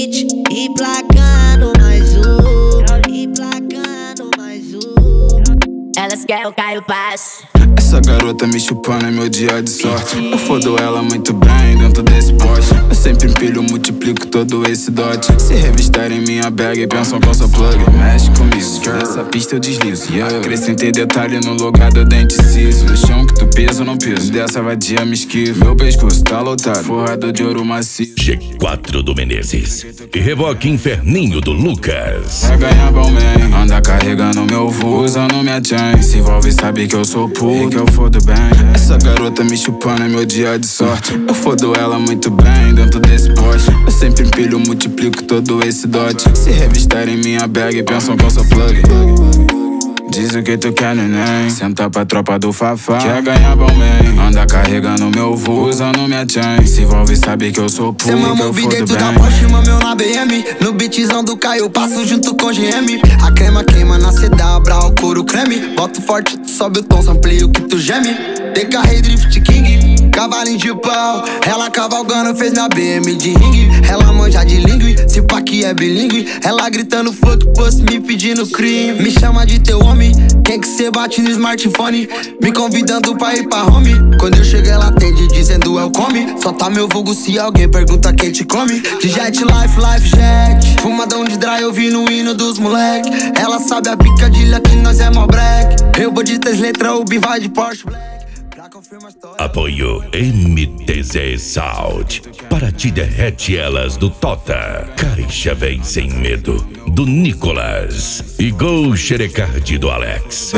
beat e placando mais um, e placando mais um. Elas querem o Caio Passo. Essa garota me chupando é meu dia de sorte. Eu fodo ela muito bem dentro desse poste. Eu sempre empilho, multiplico todo esse dote. Se revistarem minha bag e pensam que eu sou plug, mexe comigo, nessa pista eu deslizo. Acrescentei detalhe no lugar do dente ciso. No chão que tu pisa, eu não piso. Dessa vadia me esquivo. Meu pescoço tá lotado, forrado de ouro macio. G4 do Menezes e reboque Inferninho do Lucas. É ganhar bom man, anda carregando meu voo, usando minha chain. Se envolve e sabe que eu sou puto, eu fodo bem. Essa garota me chupando é meu dia de sorte. Eu fodo ela muito bem dentro desse poste. Eu sempre empilho, multiplico todo esse dote. Se revistarem minha bag e pensam que eu sou plug. Diz o que tu quer, neném. Senta pra tropa do Fafá. Quer ganhar bom man, anda carregando meu voo, usando minha chain. Se envolve e sabe que eu sou puto, cê mama o beat dentro da Porsche, mameu na BM. No beatzão do Caio, passo junto com GM. A crema queima na CW, o couro creme. Boto forte, tu sobe o tom, amplio que tu geme. DK Drift King, cavalinho de pau. Ela cavalgando fez minha BM de ringue. Ela manja de língua, se pá que é bilíngue. Ela gritando fuck post, me pedindo crime. Me chama de teu homem, quem que cê bate no smartphone? Me convidando pra ir pra home. Quando eu chego ela atende dizendo eu come. Só tá meu vulgo se alguém pergunta quem te come. De jet life, life jet. Fumadão de dry ouvindo o hino dos moleque. Ela sabe a picadilha que nós é mó black. Eu vou de 3 letras, o vai de Porsche Black. Apoio MTZ Sound. Para ti derrete elas do Tota. Caixa vem sem medo do Nicolas. E Gol Xerecard do Alex.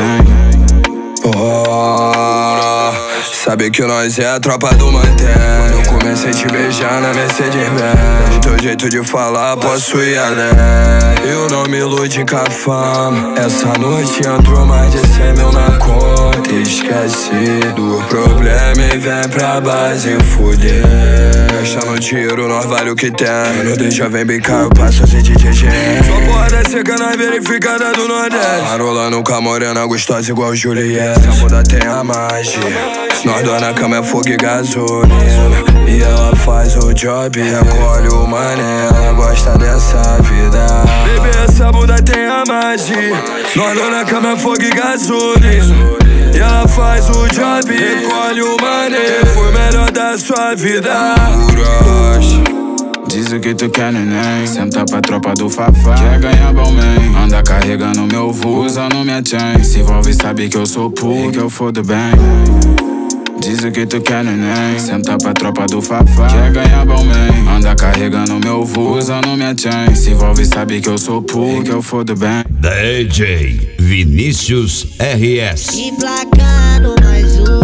Sabe que nós é a tropa do Mantém. Quando eu comecei a te beijar na Mercedes-Benz, teu jeito de falar posso ir além. Eu não me ilude com a fama. Essa noite entrou mais de 100 mil na conta. Esqueci do problema e vem pra base fuder. Deixa no tiro, nós vale o que tem. Meu Deus já vem bicar, eu passo assim de GG. Só porra seca na verificada do Nordeste. Marolando com a morena gostosa igual Juliette. Essa bunda tem a magia. Nós dois na cama é fogo e gasolina. E ela faz o job, recolhe o mané. Ela gosta dessa vida. Bebê, essa bunda tem a magia. Nós dois na cama é fogo e gasolina. E ela faz o job, recolhe o mané. Foi o melhor da sua vida. Diz o que tu quer, neném. Senta pra tropa do Fafá. Quer ganhar bom man, anda carregando meu voo, usando minha chain. Se envolve e sabe que eu sou puto, que eu fodo bem. Diz o que tu quer, neném. Senta pra tropa do Fafá. Quer ganhar bom man, anda carregando meu voo, usando minha chain. Se envolve e sabe que eu sou puto, que eu fodo bem. DJ Vinícius RS. E placando mais um.